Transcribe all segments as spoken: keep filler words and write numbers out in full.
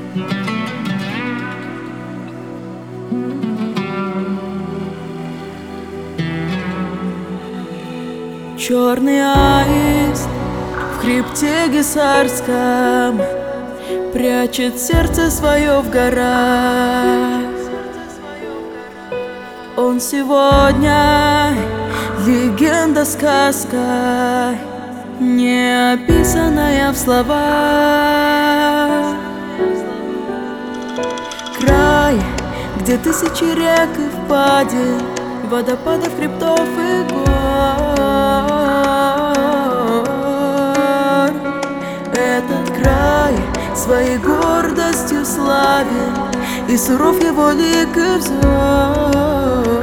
Черный аист в хребте гисарском прячет сердце свое в горах. Он сегодня легенда, сказка, не описанная в словах. Край, где тысячи рек и впадин, водопадов, хребтов и гор. Этот край своей гордостью славен, и суров его лик и взор.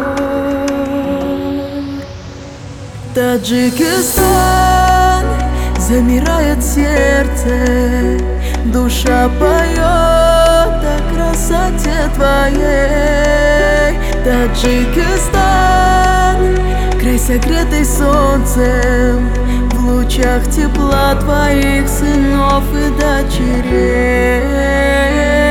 Таджикистан, замирает сердце, душа поет о красоте твоей. Таджикистан, край согретый солнцем, в лучах тепла твоих сынов и дочерей.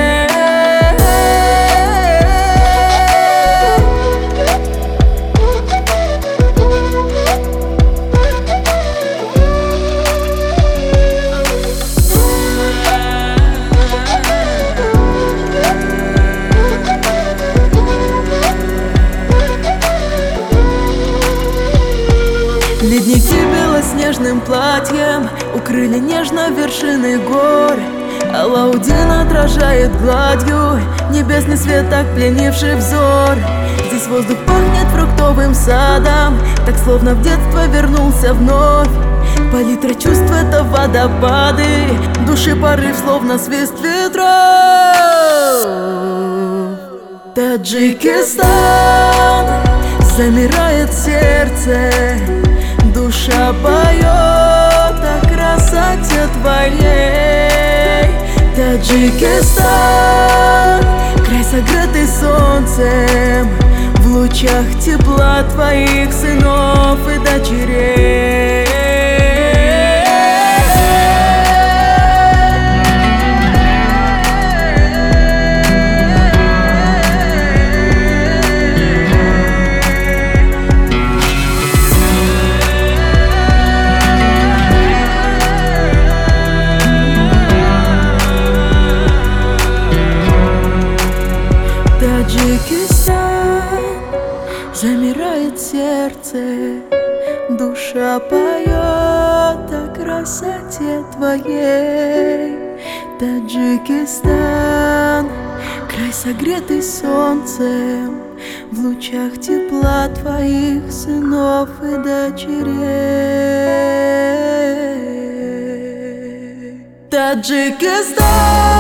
Ледники белоснежным платьем укрыли нежно вершины гор. Алаудин отражает гладью небесный свет, так пленивший взор. Здесь воздух пахнет фруктовым садом, так словно в детство вернулся вновь. Палитра чувств — это водопады, души порыв, словно свист ветров. Таджикистан, замирает сердце, душа поет о красоте твоей. Таджикистан, край согретый солнцем, в лучах тепла твоих сынов и дочерей. Таджикистан, замирает сердце, душа поет о красоте твоей. Таджикистан, край согретый солнцем, в лучах тепла твоих сынов и дочерей. Таджикистан.